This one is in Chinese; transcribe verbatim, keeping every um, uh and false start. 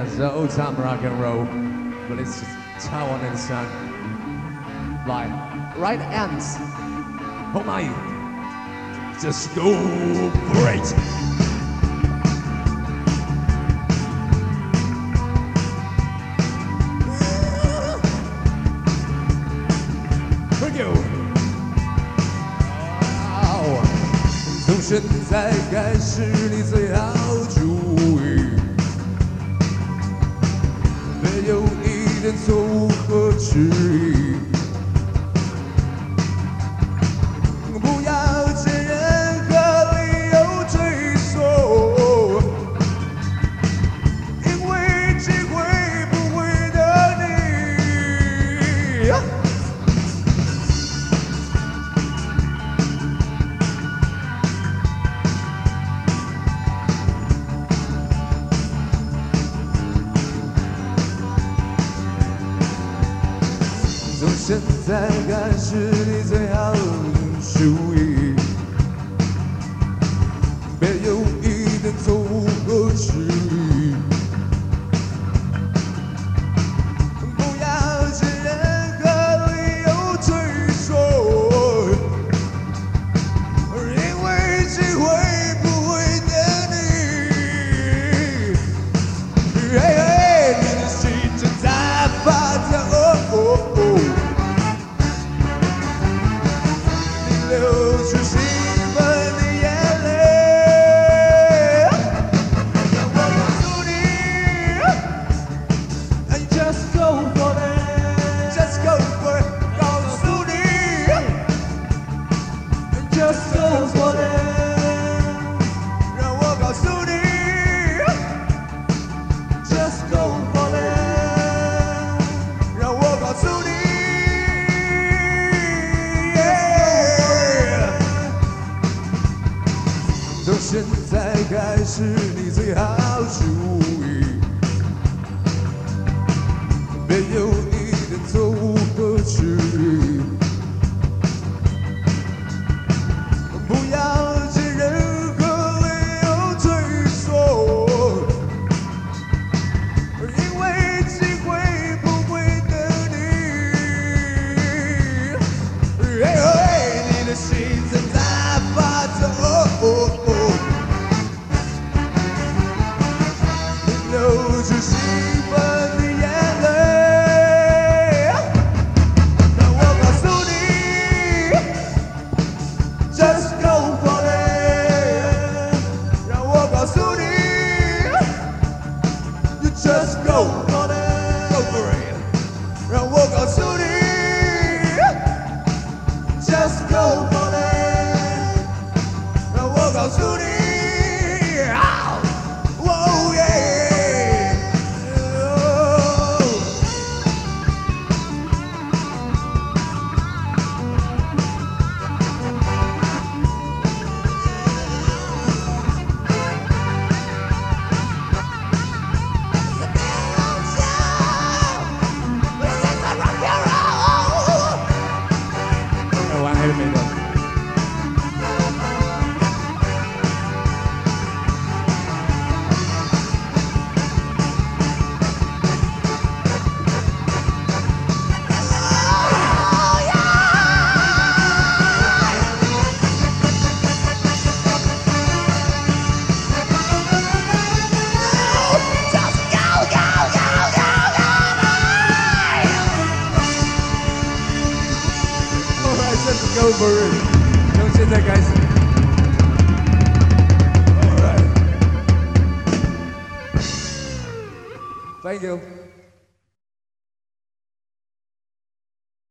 it's old time rock and roll, but it's just Taiwan song. Like, right ends. Oh my, just go for it. Thank you. 从现在开始，你最好注意，别有一点错误和迟疑，不要借任何理由追索，因为机会不会等你。从现在开始，你最好注意，别有一点错误和迟疑，不要借任何理由追索，因为机会不会等你。嘿嘿，你的心正在发跳。哦哦流出兴奋的眼泪，让我告诉你 ，And just go for it, just go for it， 告诉你 ，And just go for it， 让我告诉你 ，Just go for it， 让我告诉你。从现在开始，你最好注意，别有一点错误和迟疑，不要借任何理由追索，因为机会不会等你。嘿嘿，你的心正在发抖。流出兴奋的眼泪，让我告诉你 ，Just go for it， 让我告诉你 ，You just go for it，go for it， 让我告诉你 ，Just go for it， 让我告诉你。Go for it， 从现在开始。All right. Thank you.